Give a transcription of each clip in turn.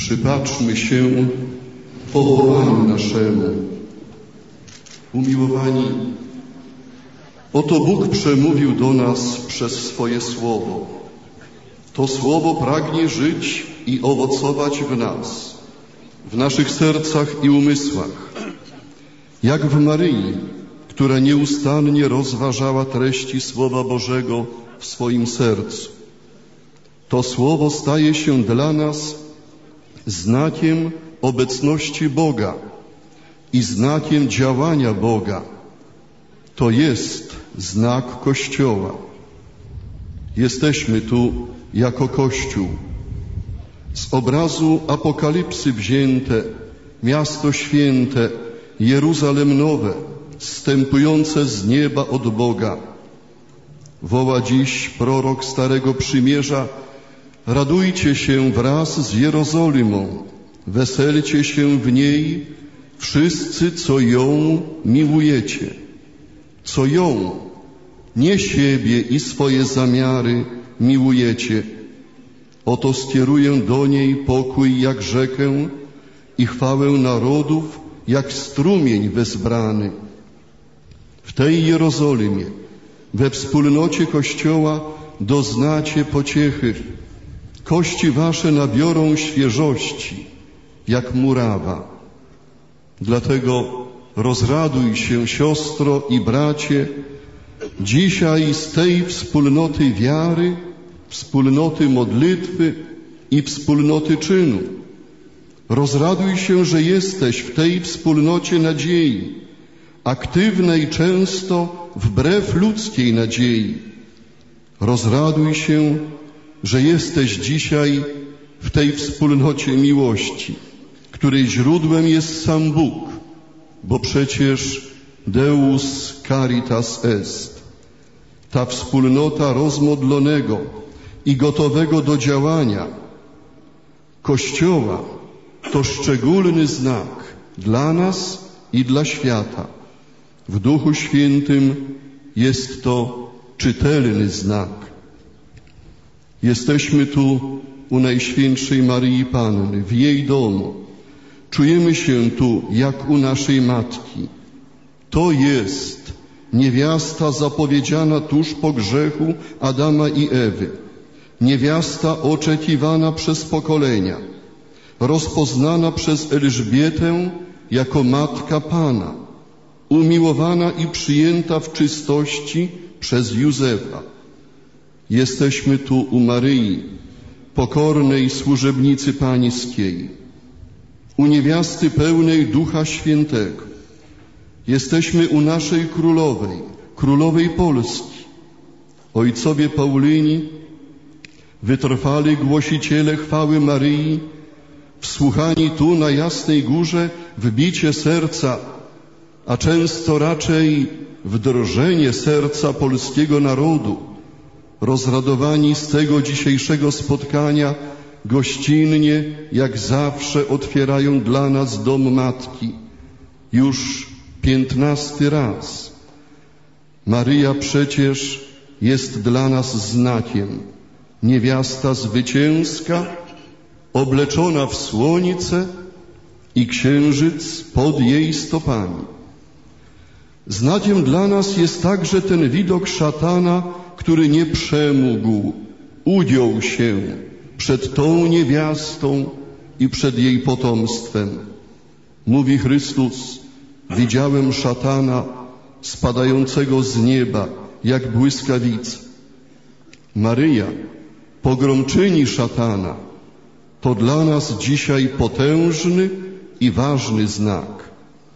Przypatrzmy się powołaniu naszemu. Umiłowani, oto Bóg przemówił do nas przez swoje Słowo. To Słowo pragnie żyć i owocować w nas, w naszych sercach i umysłach. Jak w Maryi, która nieustannie rozważała treści Słowa Bożego w swoim sercu. To Słowo staje się dla nas znakiem obecności Boga i znakiem działania Boga. To jest znak Kościoła. Jesteśmy tu jako Kościół. Z obrazu Apokalipsy wzięte, miasto święte, Jeruzalem nowe, zstępujące z nieba od Boga. Woła dziś prorok Starego Przymierza: radujcie się wraz z Jerozolimą, weselcie się w niej, wszyscy, co ją miłujecie. Co ją, nie siebie i swoje zamiary miłujecie. Oto skieruję do niej pokój jak rzekę i chwałę narodów jak strumień wezbrany. W tej Jerozolimie, we wspólnocie Kościoła doznacie pociechy. Kości wasze nabiorą świeżości, jak murawa. Dlatego rozraduj się, siostro i bracie, dzisiaj z tej wspólnoty wiary, wspólnoty modlitwy i wspólnoty czynu. Rozraduj się, że jesteś w tej wspólnocie nadziei, aktywnej często wbrew ludzkiej nadziei. Rozraduj się, że jesteś dzisiaj w tej wspólnocie miłości, której źródłem jest sam Bóg, bo przecież Deus caritas est. Ta wspólnota rozmodlonego i gotowego do działania Kościoła to szczególny znak dla nas i dla świata. W Duchu Świętym jest to czytelny znak. Jesteśmy tu u Najświętszej Maryi Panny, w jej domu. Czujemy się tu jak u naszej Matki. To jest niewiasta zapowiedziana tuż po grzechu Adama i Ewy. Niewiasta oczekiwana przez pokolenia, rozpoznana przez Elżbietę jako Matka Pana, umiłowana i przyjęta w czystości przez Józefa. Jesteśmy tu u Maryi, pokornej służebnicy pańskiej, u niewiasty pełnej Ducha Świętego. Jesteśmy u naszej Królowej, Królowej Polski. Ojcowie Paulyni, wytrwali głosiciele chwały Maryi, wsłuchani tu na Jasnej Górze w bicie serca, a często raczej w drżenie serca polskiego narodu, rozradowani z tego dzisiejszego spotkania, gościnnie, jak zawsze, otwierają dla nas dom Matki. Już 15. raz. Maryja przecież jest dla nas znakiem. Niewiasta zwycięska, obleczona w słońce i księżyc pod jej stopami. Znakiem dla nas jest także ten widok szatana, który nie przemógł, ugiął się przed tą niewiastą i przed jej potomstwem. Mówi Chrystus: widziałem szatana spadającego z nieba jak błyskawica. Maryja, pogromczyni szatana, to dla nas dzisiaj potężny i ważny znak.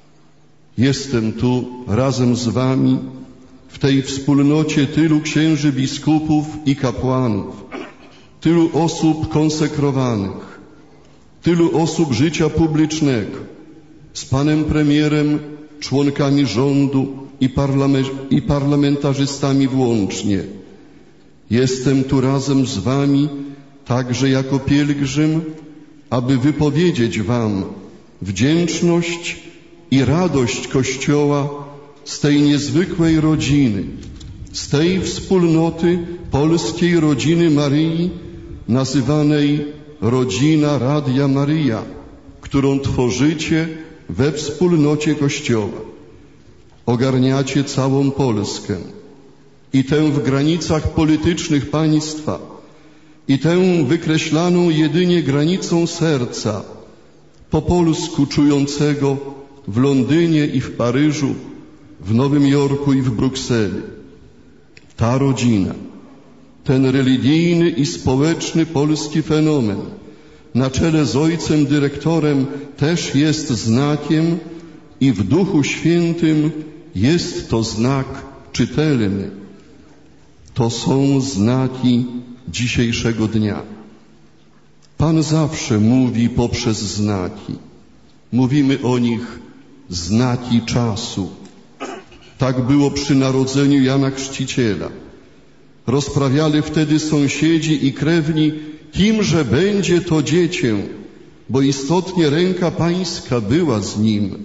Jestem tu razem z wami w tej wspólnocie tylu księży, biskupów i kapłanów, tylu osób konsekrowanych, tylu osób życia publicznego, z panem premierem, członkami rządu i parlamentarzystami włącznie. Jestem tu razem z wami także jako pielgrzym, aby wypowiedzieć wam wdzięczność i radość Kościoła z tej niezwykłej rodziny, z tej wspólnoty polskiej rodziny Maryi, nazywanej rodzina Radia Maryja, którą tworzycie we wspólnocie Kościoła. Ogarniacie całą Polskę i tę w granicach politycznych państwa, i tę wykreślaną jedynie granicą serca, po polsku czującego w Londynie i w Paryżu, w Nowym Jorku i w Brukseli. Ta rodzina, ten religijny i społeczny polski fenomen, na czele z ojcem dyrektorem, też jest znakiem i w Duchu Świętym jest to znak czytelny. To są znaki dzisiejszego dnia. Pan zawsze mówi poprzez znaki. Mówimy o nich znaki czasu. Tak było przy narodzeniu Jana Chrzciciela. Rozprawiali wtedy sąsiedzi i krewni, kimże będzie to dziecię, bo istotnie ręka Pańska była z nim.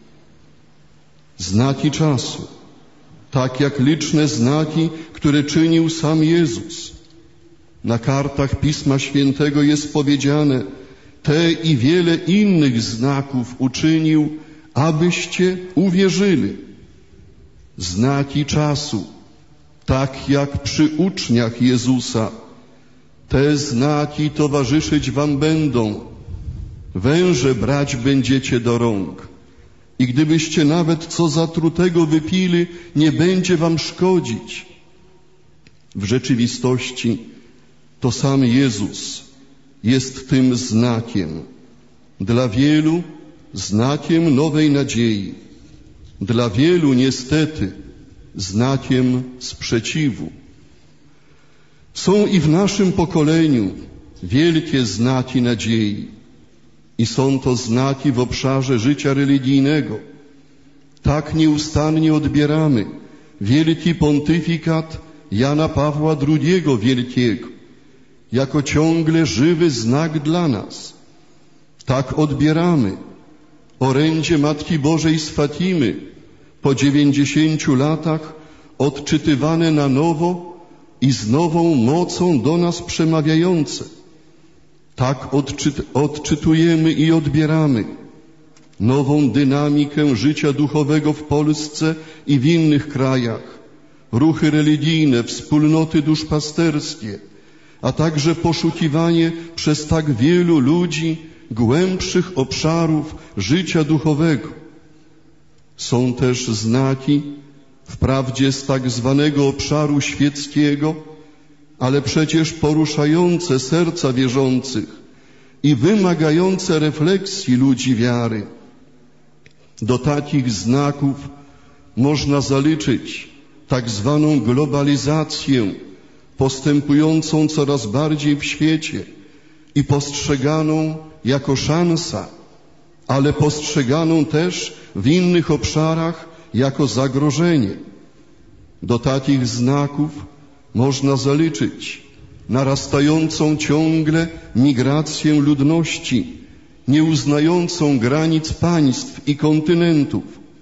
Znaki czasu, tak jak liczne znaki, które czynił sam Jezus. Na kartach Pisma Świętego jest powiedziane: te i wiele innych znaków uczynił, abyście uwierzyli. Znaki czasu, tak jak przy uczniach Jezusa. Te znaki towarzyszyć wam będą. Węże brać będziecie do rąk. I gdybyście nawet co zatrutego wypili, nie będzie wam szkodzić. W rzeczywistości to sam Jezus jest tym znakiem. Dla wielu znakiem nowej nadziei. Dla wielu niestety znakiem sprzeciwu. Są i w naszym pokoleniu wielkie znaki nadziei. I są to znaki w obszarze życia religijnego. Tak nieustannie odbieramy wielki pontyfikat Jana Pawła II Wielkiego jako ciągle żywy znak dla nas. Tak odbieramy orędzie Matki Bożej z Fatimy po 90 latach odczytywane na nowo i z nową mocą do nas przemawiające. Tak odczytujemy i odbieramy nową dynamikę życia duchowego w Polsce i w innych krajach, ruchy religijne, wspólnoty duszpasterskie, a także poszukiwanie przez tak wielu ludzi głębszych obszarów życia duchowego. Są też znaki, wprawdzie z tak zwanego obszaru świeckiego, ale przecież poruszające serca wierzących i wymagające refleksji ludzi wiary. Do takich znaków można zaliczyć tak zwaną globalizację, postępującą coraz bardziej w świecie i postrzeganą jako szansa, ale postrzeganą też w innych obszarach jako zagrożenie. Do takich znaków można zaliczyć narastającą ciągle migrację ludności, nieuznającą granic państw i kontynentów.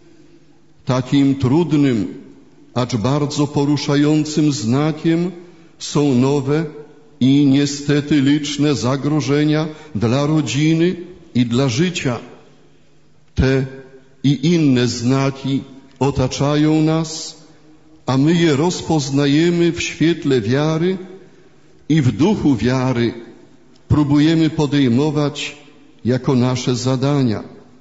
Takim trudnym, acz bardzo poruszającym znakiem są nowe i niestety liczne zagrożenia dla rodziny i dla życia. Te i inne znaki otaczają nas, a my je rozpoznajemy w świetle wiary i w duchu wiary próbujemy podejmować jako nasze zadania.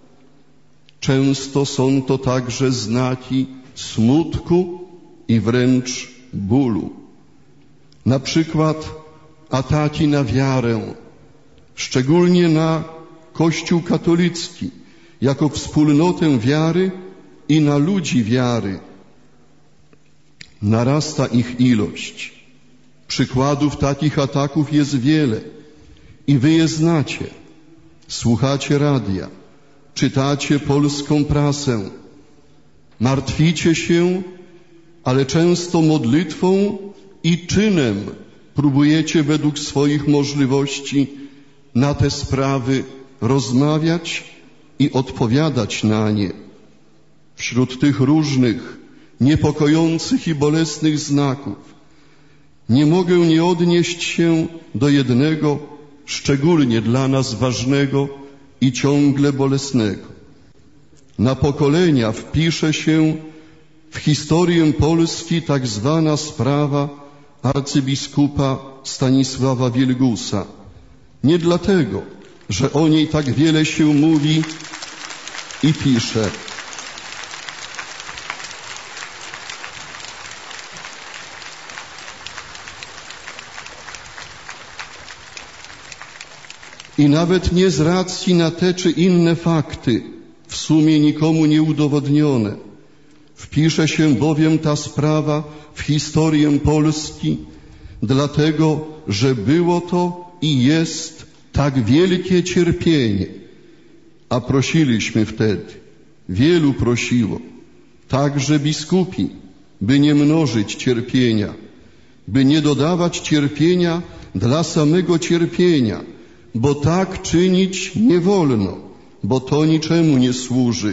Często są to także znaki smutku i wręcz bólu. Na przykład ataki na wiarę, szczególnie na Kościół katolicki, jako wspólnotę wiary i na ludzi wiary. Narasta ich ilość. Przykładów takich ataków jest wiele i wy je znacie. Słuchacie radia, czytacie polską prasę, martwicie się, ale często modlitwą i czynem próbujecie według swoich możliwości na te sprawy rozmawiać i odpowiadać na nie. Wśród tych różnych, niepokojących i bolesnych znaków nie mogę nie odnieść się do jednego, szczególnie dla nas ważnego i ciągle bolesnego. Na pokolenia wpisze się w historię Polski tak zwana sprawa arcybiskupa Stanisława Wielgusa. Nie dlatego, że o niej tak wiele się mówi i pisze. I nawet nie z racji na te czy inne fakty, w sumie nikomu nieudowodnione. Wpisze się bowiem ta sprawa w historię Polski, dlatego, że było to i jest tak wielkie cierpienie. A prosiliśmy wtedy, wielu prosiło, także biskupi, by nie mnożyć cierpienia, by nie dodawać cierpienia dla samego cierpienia, bo tak czynić nie wolno, bo to niczemu nie służy.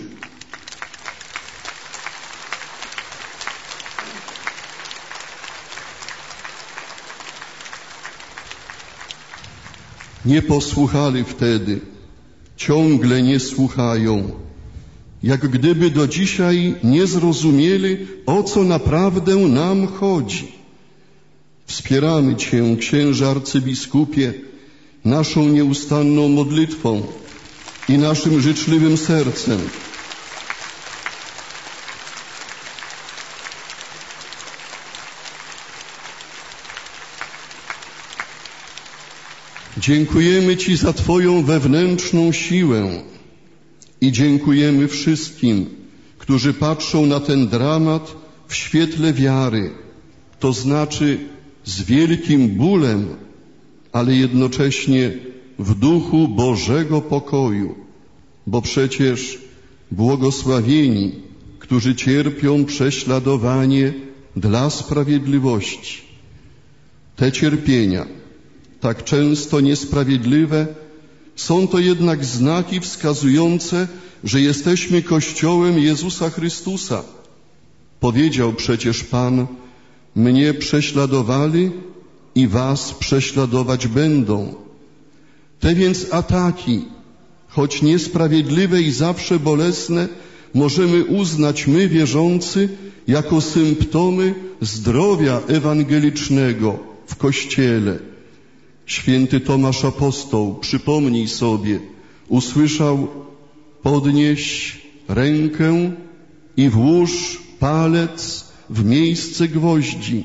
Nie posłuchali wtedy, ciągle nie słuchają, jak gdyby do dzisiaj nie zrozumieli, o co naprawdę nam chodzi. Wspieramy Cię, księże arcybiskupie, naszą nieustanną modlitwą i naszym życzliwym sercem. Dziękujemy Ci za Twoją wewnętrzną siłę i dziękujemy wszystkim, którzy patrzą na ten dramat w świetle wiary, to znaczy z wielkim bólem, ale jednocześnie w duchu Bożego pokoju, bo przecież błogosławieni, którzy cierpią prześladowanie dla sprawiedliwości. Te cierpienia, tak często niesprawiedliwe, są to jednak znaki wskazujące, że jesteśmy Kościołem Jezusa Chrystusa. Powiedział przecież Pan, mnie prześladowali i was prześladować będą. Te więc ataki, choć niesprawiedliwe i zawsze bolesne, możemy uznać my, wierzący, jako symptomy zdrowia ewangelicznego w Kościele. Święty Tomasz Apostoł, przypomnij sobie, usłyszał: podnieś rękę i włóż palec w miejsce gwoździ.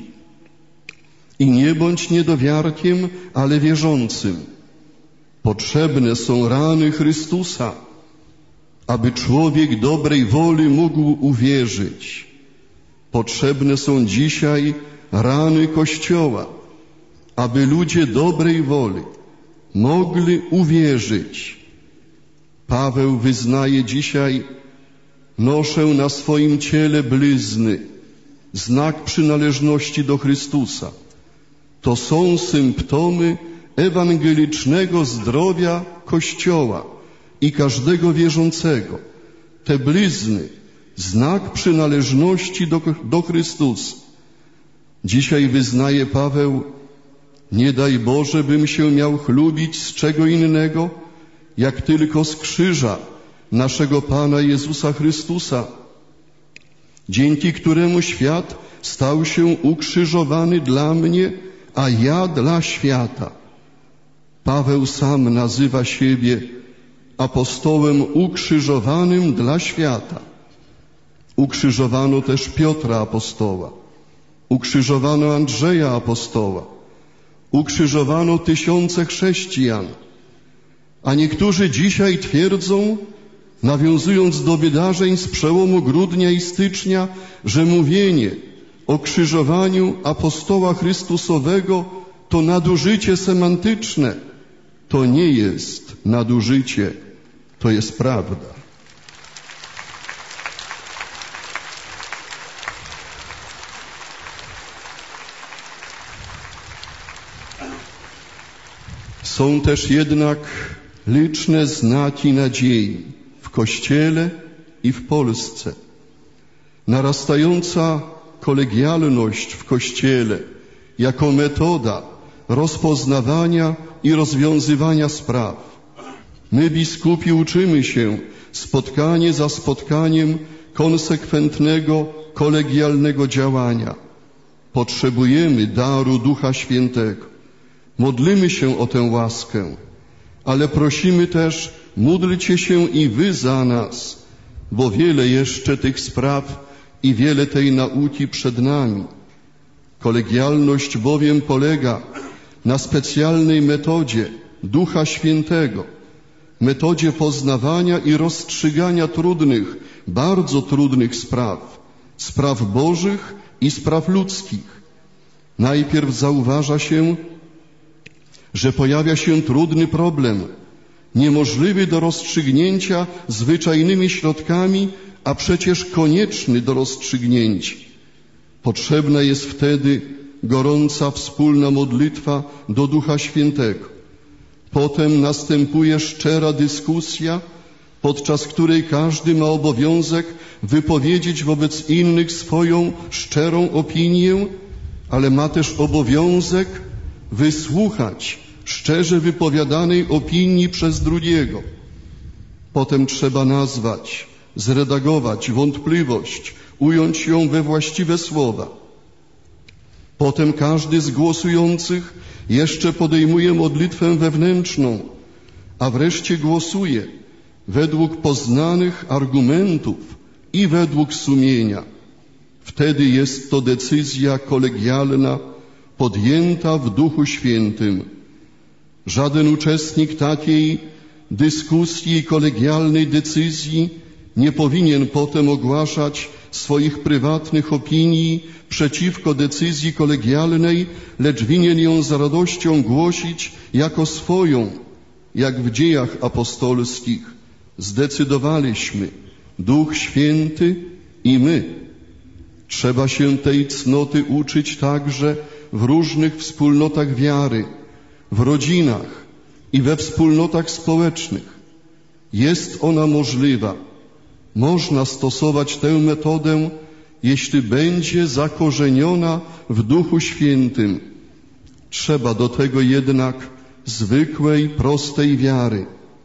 I nie bądź niedowiarkiem, ale wierzącym. Potrzebne są rany Chrystusa, aby człowiek dobrej woli mógł uwierzyć. Potrzebne są dzisiaj rany Kościoła, aby ludzie dobrej woli mogli uwierzyć. Paweł wyznaje dzisiaj: noszę na swoim ciele blizny, znak przynależności do Chrystusa. To są symptomy ewangelicznego zdrowia Kościoła i każdego wierzącego. Te blizny, znak przynależności do Chrystusa. Dzisiaj wyznaje Paweł: nie daj Boże, bym się miał chlubić z czego innego, jak tylko z krzyża naszego Pana Jezusa Chrystusa, dzięki któremu świat stał się ukrzyżowany dla mnie, a ja dla świata. Paweł sam nazywa siebie apostołem ukrzyżowanym dla świata. Ukrzyżowano też Piotra apostoła, ukrzyżowano Andrzeja apostoła, ukrzyżowano tysiące chrześcijan, a niektórzy dzisiaj twierdzą, nawiązując do wydarzeń z przełomu grudnia i stycznia, że mówienie o krzyżowaniu apostoła Chrystusowego to nadużycie semantyczne. To nie jest nadużycie, to jest prawda. Są też jednak liczne znaki nadziei w Kościele i w Polsce. Narastająca kolegialność w Kościele jako metoda rozpoznawania i rozwiązywania spraw. My, biskupi, uczymy się spotkanie za spotkaniem konsekwentnego, kolegialnego działania. Potrzebujemy daru Ducha Świętego. Modlimy się o tę łaskę, ale prosimy też, módlcie się i wy za nas, bo wiele jeszcze tych spraw i wiele tej nauki przed nami. Kolegialność bowiem polega na specjalnej metodzie Ducha Świętego, metodzie poznawania i rozstrzygania trudnych, bardzo trudnych spraw bożych i spraw ludzkich. Najpierw zauważa się, że pojawia się trudny problem, niemożliwy do rozstrzygnięcia zwyczajnymi środkami, a przecież konieczny do rozstrzygnięcia. Potrzebna jest wtedy gorąca wspólna modlitwa do Ducha Świętego. Potem następuje szczera dyskusja, podczas której każdy ma obowiązek wypowiedzieć wobec innych swoją szczerą opinię, ale ma też obowiązek wysłuchać szczerze wypowiadanej opinii przez drugiego. Potem trzeba nazwać, zredagować wątpliwość, ująć ją we właściwe słowa. Potem każdy z głosujących jeszcze podejmuje modlitwę wewnętrzną, a wreszcie głosuje według poznanych argumentów i według sumienia. Wtedy jest to decyzja kolegialna, podjęta w Duchu Świętym. Żaden uczestnik takiej dyskusji i kolegialnej decyzji nie powinien potem ogłaszać swoich prywatnych opinii przeciwko decyzji kolegialnej, lecz winien ją z radością głosić jako swoją, jak w Dziejach Apostolskich. Zdecydowaliśmy, Duch Święty i my. Trzeba się tej cnoty uczyć także w różnych wspólnotach wiary, w rodzinach i we wspólnotach społecznych. Jest ona możliwa. Można stosować tę metodę, jeśli będzie zakorzeniona w Duchu Świętym. Trzeba do tego jednak zwykłej, prostej wiary.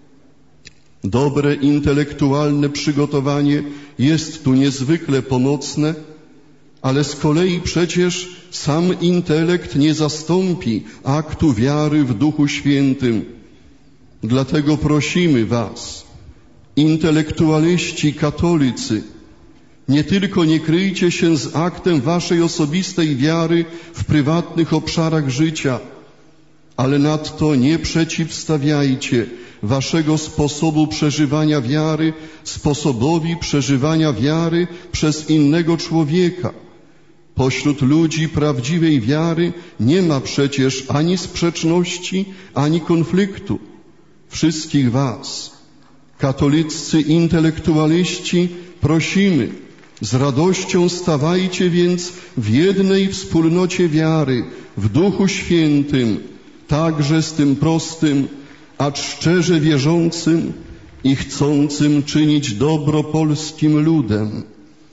Dobre intelektualne przygotowanie jest tu niezwykle pomocne, ale z kolei przecież sam intelekt nie zastąpi aktu wiary w Duchu Świętym. Dlatego prosimy was, intelektualiści katolicy, nie tylko nie kryjcie się z aktem waszej osobistej wiary w prywatnych obszarach życia, ale nadto nie przeciwstawiajcie waszego sposobu przeżywania wiary sposobowi przeżywania wiary przez innego człowieka. Pośród ludzi prawdziwej wiary nie ma przecież ani sprzeczności, ani konfliktu. Wszystkich was, katoliccy intelektualiści, prosimy, z radością stawajcie więc w jednej wspólnocie wiary, w Duchu Świętym, także z tym prostym, acz szczerze wierzącym i chcącym czynić dobro polskim ludem.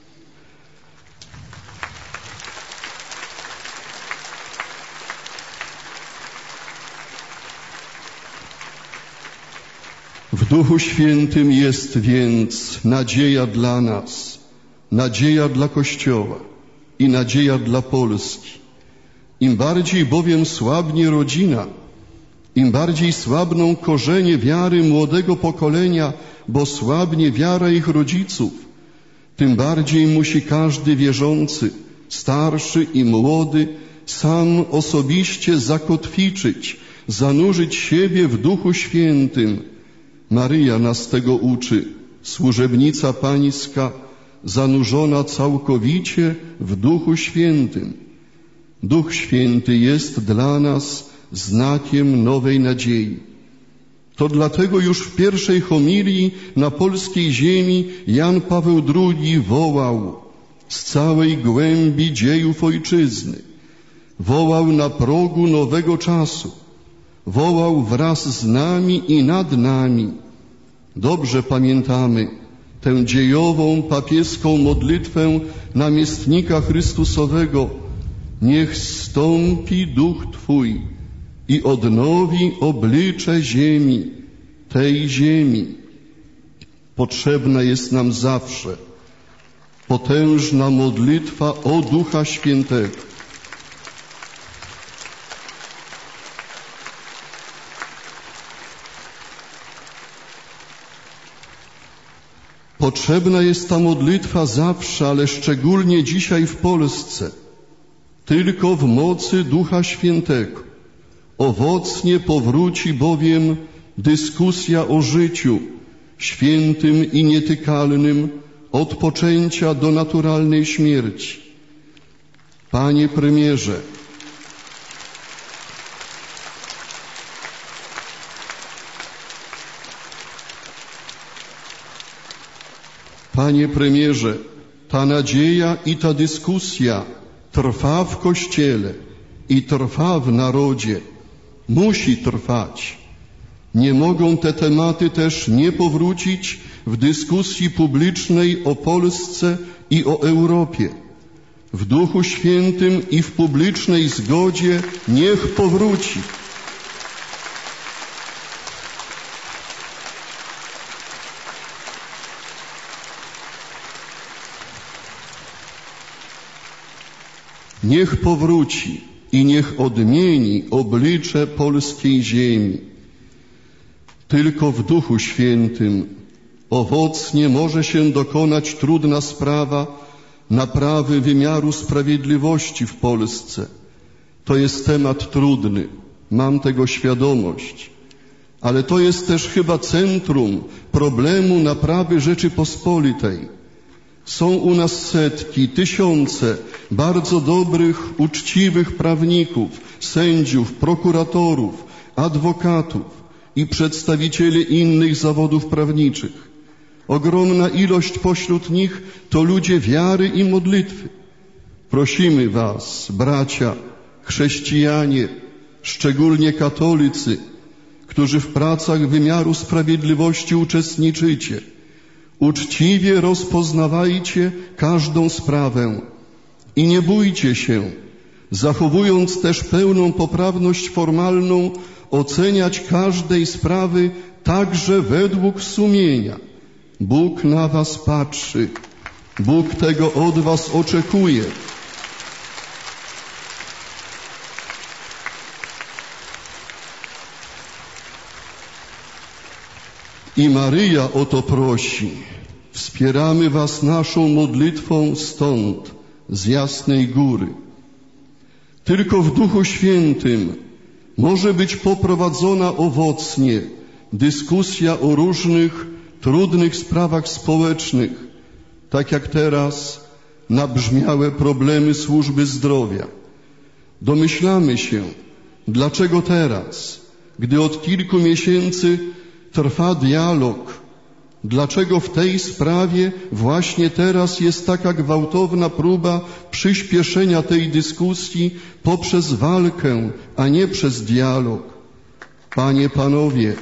W Duchu Świętym jest więc nadzieja dla nas, nadzieja dla Kościoła i nadzieja dla Polski. Im bardziej bowiem słabnie rodzina, im bardziej słabną korzenie wiary młodego pokolenia, bo słabnie wiara ich rodziców, tym bardziej musi każdy wierzący, starszy i młody, sam osobiście zakotwiczyć, zanurzyć siebie w Duchu Świętym. Maryja nas tego uczy, służebnica Pańska, zanurzona całkowicie w Duchu Świętym. Duch Święty jest dla nas znakiem nowej nadziei. To dlatego już w pierwszej homilii na polskiej ziemi Jan Paweł II wołał z całej głębi dziejów ojczyzny. Wołał na progu nowego czasu. Wołał wraz z nami i nad nami. Dobrze pamiętamy tę dziejową papieską modlitwę namiestnika Chrystusowego. Niech zstąpi Duch Twój i odnowi oblicze ziemi, tej ziemi. Potrzebna jest nam zawsze potężna modlitwa o Ducha Świętego. Potrzebna jest ta modlitwa zawsze, ale szczególnie dzisiaj w Polsce. Tylko w mocy Ducha Świętego owocnie powróci bowiem dyskusja o życiu świętym i nietykalnym od poczęcia do naturalnej śmierci. Panie premierze, Panie premierze, ta nadzieja i ta dyskusja trwa w Kościele i trwa w narodzie. Musi trwać. Nie mogą te tematy też nie powrócić w dyskusji publicznej o Polsce i o Europie. W Duchu Świętym i w publicznej zgodzie niech powróci. Niech powróci i niech odmieni oblicze polskiej ziemi. Tylko w Duchu Świętym owocnie może się dokonać trudna sprawa naprawy wymiaru sprawiedliwości w Polsce. To jest temat trudny, mam tego świadomość, ale to jest też chyba centrum problemu naprawy Rzeczypospolitej. Są u nas setki, tysiące bardzo dobrych, uczciwych prawników, sędziów, prokuratorów, adwokatów i przedstawicieli innych zawodów prawniczych. Ogromna ilość pośród nich to ludzie wiary i modlitwy. Prosimy was, bracia, chrześcijanie, szczególnie katolicy, którzy w pracach wymiaru sprawiedliwości uczestniczycie, uczciwie rozpoznawajcie każdą sprawę i nie bójcie się, zachowując też pełną poprawność formalną, oceniać każdej sprawy także według sumienia. Bóg na was patrzy, Bóg tego od was oczekuje. I Maryja o to prosi. Wspieramy was naszą modlitwą stąd, z Jasnej Góry. Tylko w Duchu Świętym może być poprowadzona owocnie dyskusja o różnych trudnych sprawach społecznych, tak jak teraz nabrzmiałe problemy służby zdrowia. Domyślamy się, dlaczego teraz, gdy od kilku miesięcy trwa dialog, dlaczego w tej sprawie właśnie teraz jest taka gwałtowna próba przyspieszenia tej dyskusji poprzez walkę, a nie przez dialog. Panie, panowie,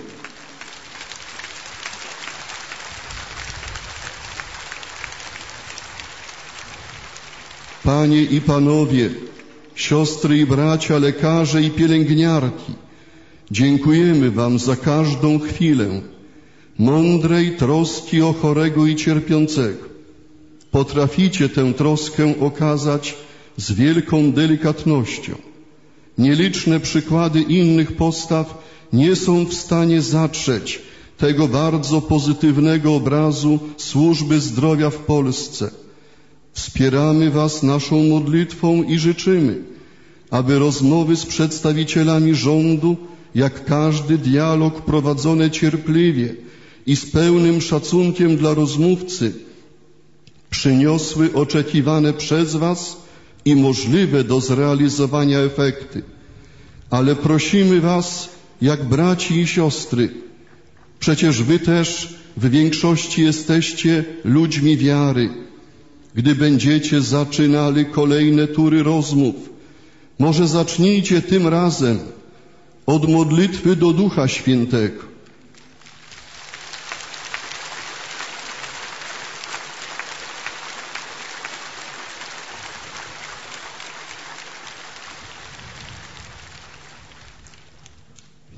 Panie i panowie, siostry i bracia, lekarze i pielęgniarki, dziękujemy wam za każdą chwilę mądrej troski o chorego i cierpiącego. Potraficie tę troskę okazać z wielką delikatnością. Nieliczne przykłady innych postaw nie są w stanie zatrzeć tego bardzo pozytywnego obrazu służby zdrowia w Polsce. Wspieramy was naszą modlitwą i życzymy, aby rozmowy z przedstawicielami rządu, jak każdy dialog prowadzone cierpliwie i z pełnym szacunkiem dla rozmówcy, przyniosły oczekiwane przez was i możliwe do zrealizowania efekty. Ale prosimy was, jak braci i siostry, przecież wy też w większości jesteście ludźmi wiary. Gdy będziecie zaczynali kolejne tury rozmów, może zacznijcie tym razem od modlitwy do Ducha Świętego.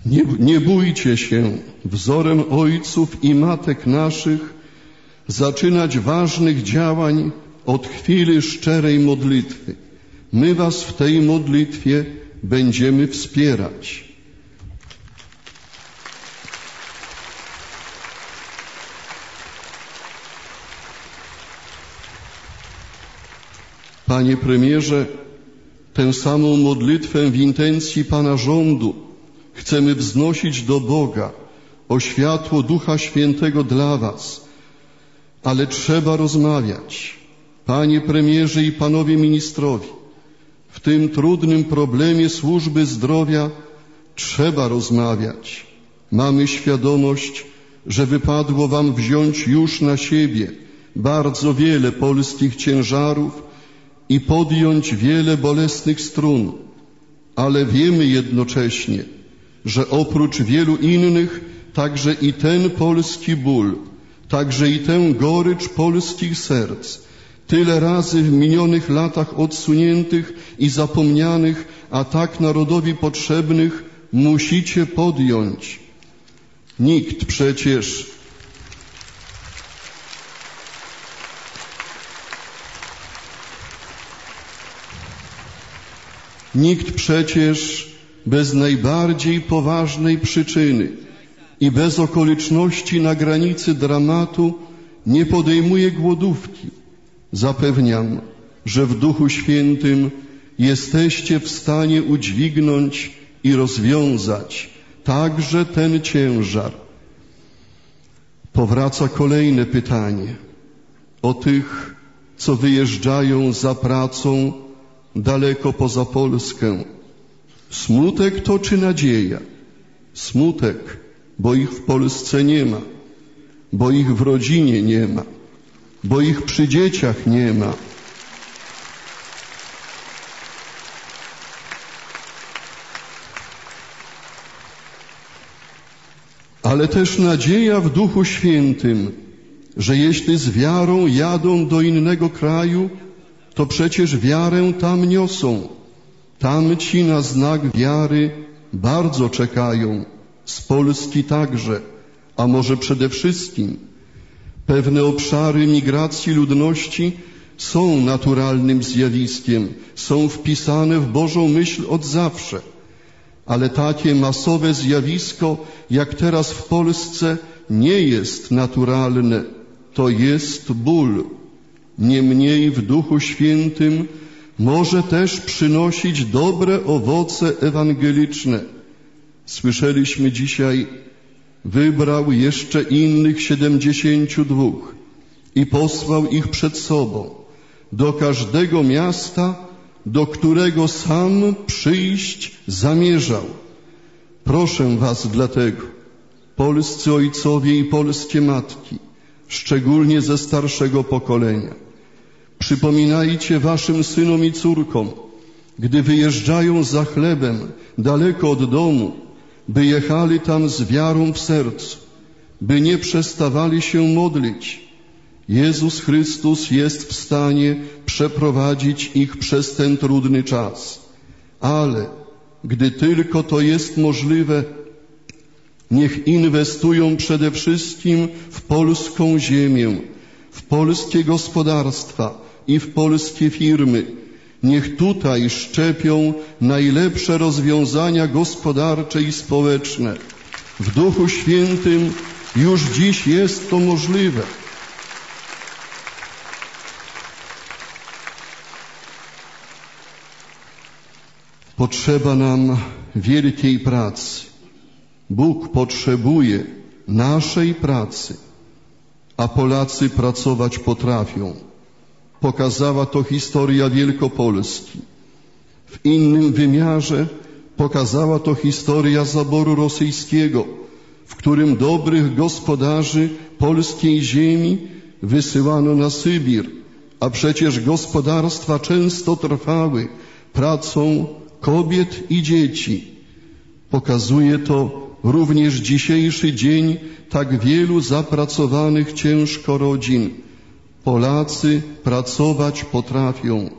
Nie bójcie się wzorem ojców i matek naszych zaczynać ważnych działań od chwili szczerej modlitwy. My was w tej modlitwie będziemy wspierać. Panie premierze, tę samą modlitwę w intencji Pana rządu chcemy wznosić do Boga o światło Ducha Świętego dla was. Ale trzeba rozmawiać, Panie premierze i Panowie ministrowie, w tym trudnym problemie służby zdrowia trzeba rozmawiać. Mamy świadomość, że wypadło wam wziąć już na siebie bardzo wiele polskich ciężarów i podjąć wiele bolesnych strun, ale wiemy jednocześnie, że oprócz wielu innych także i ten polski ból, także i tę gorycz polskich serc, tyle razy w minionych latach odsuniętych i zapomnianych, a tak narodowi potrzebnych, musicie podjąć. Nikt przecież bez najbardziej poważnej przyczyny i bez okoliczności na granicy dramatu nie podejmuje głodówki. Zapewniam, że w Duchu Świętym jesteście w stanie udźwignąć i rozwiązać także ten ciężar. Powraca kolejne pytanie o tych, co wyjeżdżają za pracą daleko poza Polskę. Smutek to czy nadzieja? Smutek, bo ich w Polsce nie ma, bo ich w rodzinie nie ma, bo ich przy dzieciach nie ma. Ale też nadzieja w Duchu Świętym, że jeśli z wiarą jadą do innego kraju, to przecież wiarę tam niosą. Tamci na znak wiary bardzo czekają, z Polski także, a może przede wszystkim. Pewne obszary migracji ludności są naturalnym zjawiskiem, są wpisane w Bożą myśl od zawsze. Ale takie masowe zjawisko, jak teraz w Polsce, nie jest naturalne. To jest ból. Niemniej w Duchu Świętym może też przynosić dobre owoce ewangeliczne. Słyszeliśmy dzisiaj, wybrał jeszcze innych 72 i posłał ich przed sobą do każdego miasta, do którego sam przyjść zamierzał. Proszę was dlatego, polscy ojcowie i polskie matki, szczególnie ze starszego pokolenia, przypominajcie waszym synom i córkom, gdy wyjeżdżają za chlebem daleko od domu, by jechali tam z wiarą w sercu, by nie przestawali się modlić. Jezus Chrystus jest w stanie przeprowadzić ich przez ten trudny czas. Ale gdy tylko to jest możliwe, niech inwestują przede wszystkim w polską ziemię, w polskie gospodarstwa i w polskie firmy. Niech tutaj szczepią najlepsze rozwiązania gospodarcze i społeczne. W Duchu Świętym już dziś jest to możliwe. Potrzeba nam wielkiej pracy. Bóg potrzebuje naszej pracy, a Polacy pracować potrafią. Pokazała to historia Wielkopolski. W innym wymiarze pokazała to historia zaboru rosyjskiego, w którym dobrych gospodarzy polskiej ziemi wysyłano na Sybir, a przecież gospodarstwa często trwały pracą kobiet i dzieci. Pokazuje to również dzisiejszy dzień tak wielu zapracowanych ciężko rodzin. Polacy pracować potrafią.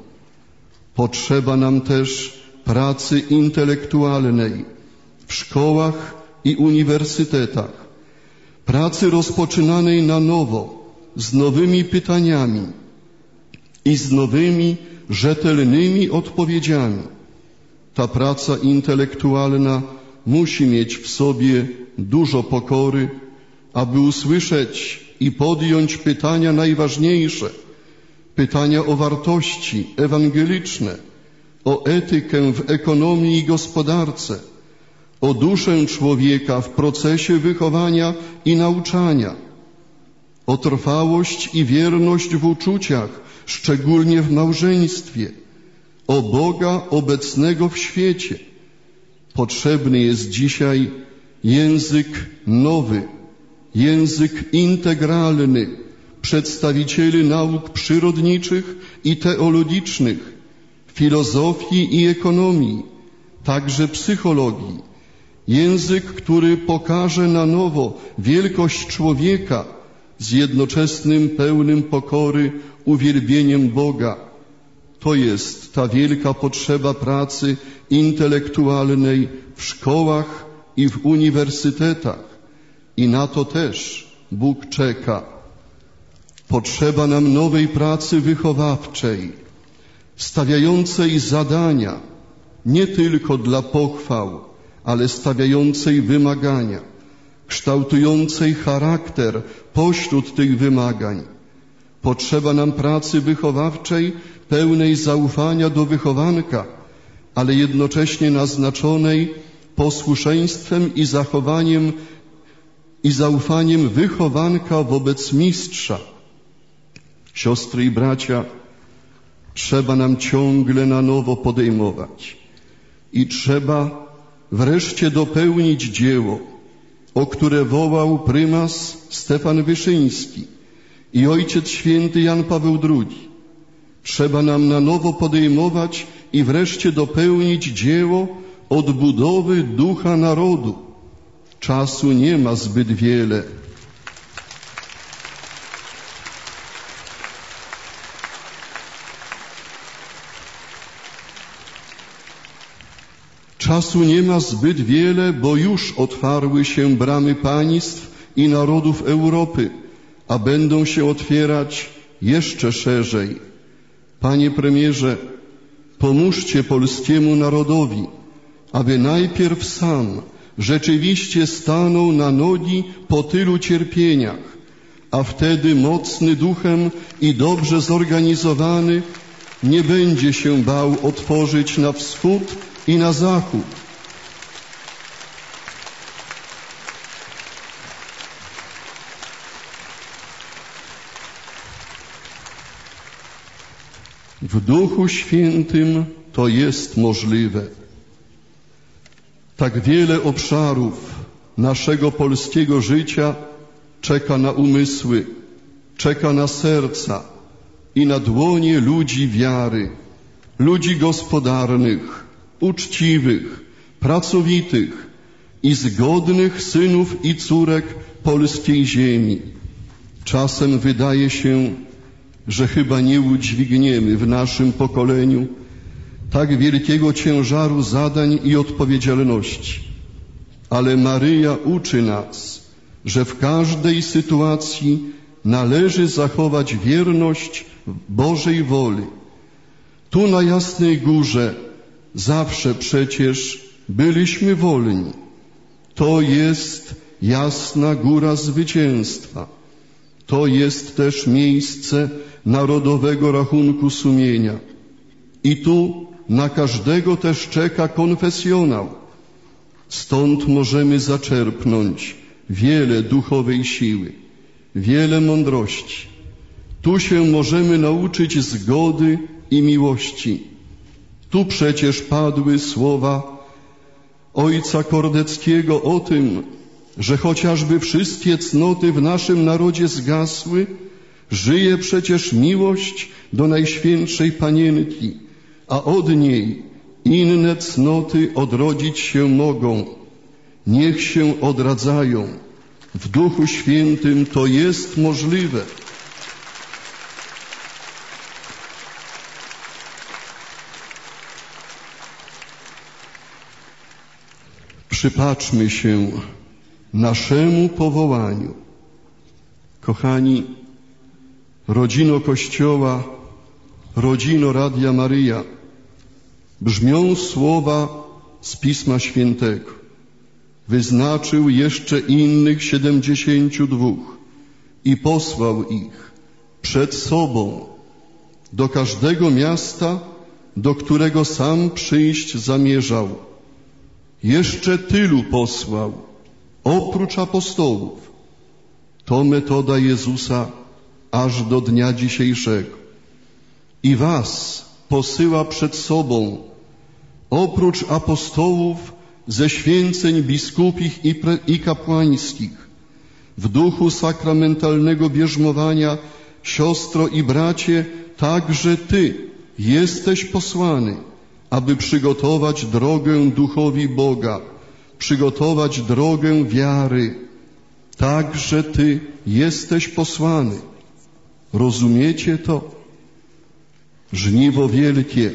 Potrzeba nam też pracy intelektualnej. W szkołach i uniwersytetach, pracy rozpoczynanej na nowo, z nowymi pytaniami i z nowymi, rzetelnymi odpowiedziami. Ta praca intelektualna musi mieć w sobie dużo pokory, aby usłyszeć i podjąć pytania najważniejsze, pytania o wartości ewangeliczne, o etykę w ekonomii i gospodarce, o duszę człowieka w procesie wychowania i nauczania, o trwałość i wierność w uczuciach, szczególnie w małżeństwie, o Boga obecnego w świecie. Potrzebny jest dzisiaj język nowy, język integralny przedstawicieli nauk przyrodniczych i teologicznych, filozofii i ekonomii, także psychologii. Język, który pokaże na nowo wielkość człowieka z jednoczesnym, pełnym pokory uwielbieniem Boga. To jest ta wielka potrzeba pracy intelektualnej w szkołach i w uniwersytetach. I na to też Bóg czeka. Potrzeba nam nowej pracy wychowawczej, stawiającej zadania nie tylko dla pochwał, ale stawiającej wymagania, kształtującej charakter pośród tych wymagań. Potrzeba nam pracy wychowawczej pełnej zaufania do wychowanka, ale jednocześnie naznaczonej posłuszeństwem i zachowaniem i zaufaniem wychowanka wobec mistrza. Siostry i bracia, trzeba nam ciągle na nowo podejmować i trzeba wreszcie dopełnić dzieło, o które wołał prymas Stefan Wyszyński i Ojciec Święty Jan Paweł II. Trzeba nam na nowo podejmować i wreszcie dopełnić dzieło odbudowy ducha narodu. Czasu nie ma zbyt wiele. Czasu nie ma zbyt wiele, bo już otwarły się bramy państw i narodów Europy, a będą się otwierać jeszcze szerzej. Panie premierze, pomóżcie polskiemu narodowi, aby najpierw sam rzeczywiście stanął na nogi po tylu cierpieniach, a wtedy mocny duchem i dobrze zorganizowany nie będzie się bał otworzyć na wschód i na zachód. W Duchu Świętym to jest możliwe. Tak wiele obszarów naszego polskiego życia czeka na umysły, czeka na serca i na dłonie ludzi wiary, ludzi gospodarnych, uczciwych, pracowitych i zgodnych synów i córek polskiej ziemi. Czasem wydaje się, że chyba nie udźwigniemy w naszym pokoleniu tak wielkiego ciężaru zadań i odpowiedzialności. Ale Maryja uczy nas, że w każdej sytuacji należy zachować wierność Bożej woli. Tu na Jasnej Górze zawsze przecież byliśmy wolni. To jest Jasna Góra Zwycięstwa. To jest też miejsce narodowego rachunku sumienia. I tu na każdego też czeka konfesjonał. Stąd możemy zaczerpnąć wiele duchowej siły, wiele mądrości. Tu się możemy nauczyć zgody i miłości. Tu przecież padły słowa ojca Kordeckiego o tym, że chociażby wszystkie cnoty w naszym narodzie zgasły, żyje przecież miłość do Najświętszej Panienki, a od niej inne cnoty odrodzić się mogą. Niech się odradzają. W Duchu Świętym to jest możliwe. Przypatrzmy się naszemu powołaniu. Kochani, rodzino Kościoła, rodzino Radia Maryja, brzmią słowa z Pisma Świętego. Wyznaczył jeszcze innych 72 i posłał ich przed sobą do każdego miasta, do którego sam przyjść zamierzał. Jeszcze tylu posłał, oprócz apostołów. To metoda Jezusa aż do dnia dzisiejszego. I was posyła przed sobą, oprócz apostołów, ze święceń biskupich i kapłańskich, w duchu sakramentalnego bierzmowania, siostro i bracie, także ty jesteś posłany, aby przygotować drogę duchowi Boga, przygotować drogę wiary. Także ty jesteś posłany. Rozumiecie to? Żniwo wielkie.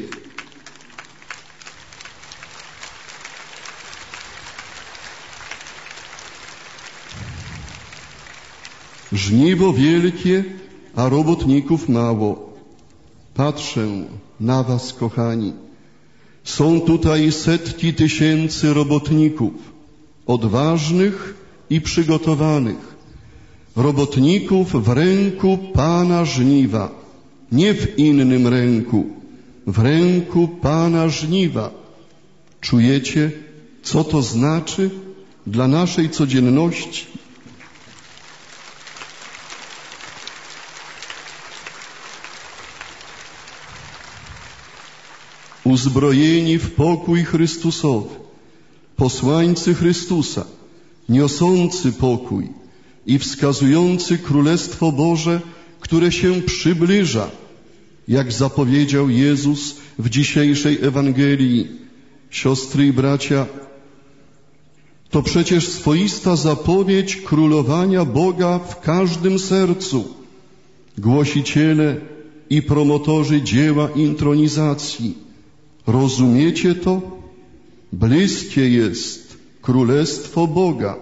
Żniwo wielkie, a robotników mało. Patrzę na was, kochani. Są tutaj setki tysięcy robotników, odważnych i przygotowanych. Robotników w ręku Pana żniwa, nie w innym ręku, w ręku Pana żniwa. Czujecie, co to znaczy dla naszej codzienności? Uzbrojeni w pokój Chrystusowy, posłańcy Chrystusa, niosący pokój i wskazujący Królestwo Boże, które się przybliża, jak zapowiedział Jezus w dzisiejszej Ewangelii. Siostry i bracia, to przecież swoista zapowiedź królowania Boga w każdym sercu. Głosiciele i promotorzy dzieła intronizacji, rozumiecie to? Bliskie jest Królestwo Boga.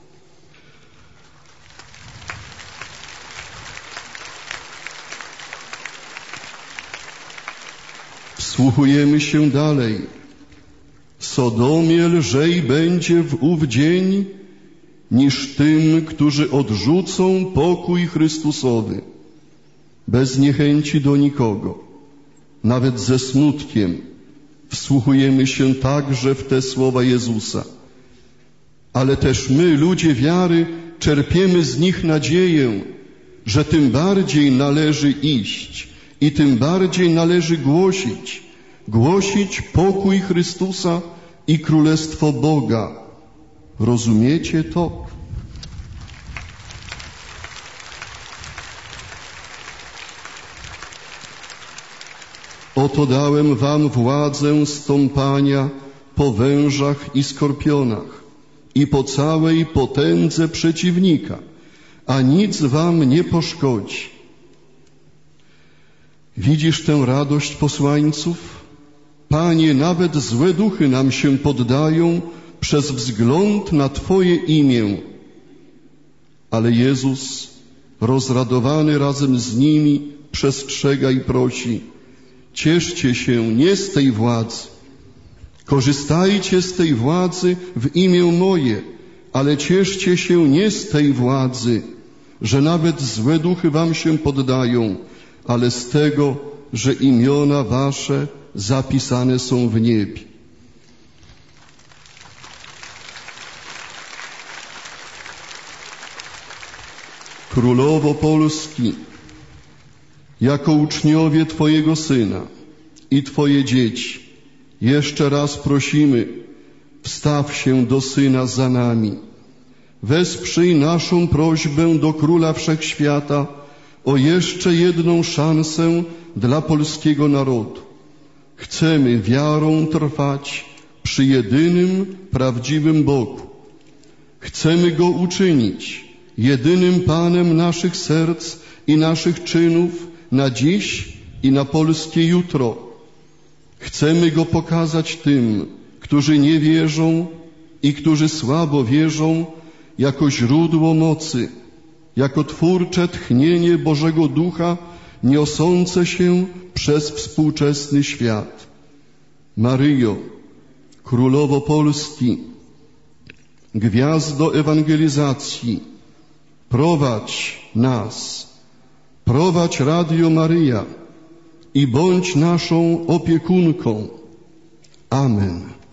Wsłuchujemy się dalej. Sodomie lżej będzie w ów dzień niż tym, którzy odrzucą pokój Chrystusowy, bez niechęci do nikogo, nawet ze smutkiem. Wsłuchujemy się także w te słowa Jezusa. Ale też my, ludzie wiary, czerpiemy z nich nadzieję, że tym bardziej należy iść i tym bardziej należy głosić pokój Chrystusa i Królestwo Boga. Rozumiecie to? Oto dałem wam władzę stąpania po wężach i skorpionach i po całej potędze przeciwnika, a nic wam nie poszkodzi. Widzisz tę radość posłańców? Panie, nawet złe duchy nam się poddają przez wzgląd na Twoje imię. Ale Jezus, rozradowany razem z nimi, przestrzega i prosi: cieszcie się nie z tej władzy, korzystajcie z tej władzy w imię moje, ale cieszcie się nie z tej władzy, że nawet złe duchy wam się poddają, ale z tego, że imiona wasze zapisane są w niebie. Królowo Polski, jako uczniowie Twojego Syna i Twoje dzieci, jeszcze raz prosimy, wstaw się do Syna za nami. Wesprzyj naszą prośbę do Króla Wszechświata o jeszcze jedną szansę dla polskiego narodu. Chcemy wiarą trwać przy jedynym, prawdziwym Bogu. Chcemy Go uczynić jedynym Panem naszych serc i naszych czynów na dziś i na polskie jutro. Chcemy Go pokazać tym, którzy nie wierzą i którzy słabo wierzą, jako źródło mocy, jako twórcze tchnienie Bożego Ducha niosące się przez współczesny świat. Maryjo, Królowo Polski, Gwiazdo ewangelizacji, prowadź nas, prowadź Radio Maryja i bądź naszą opiekunką. Amen.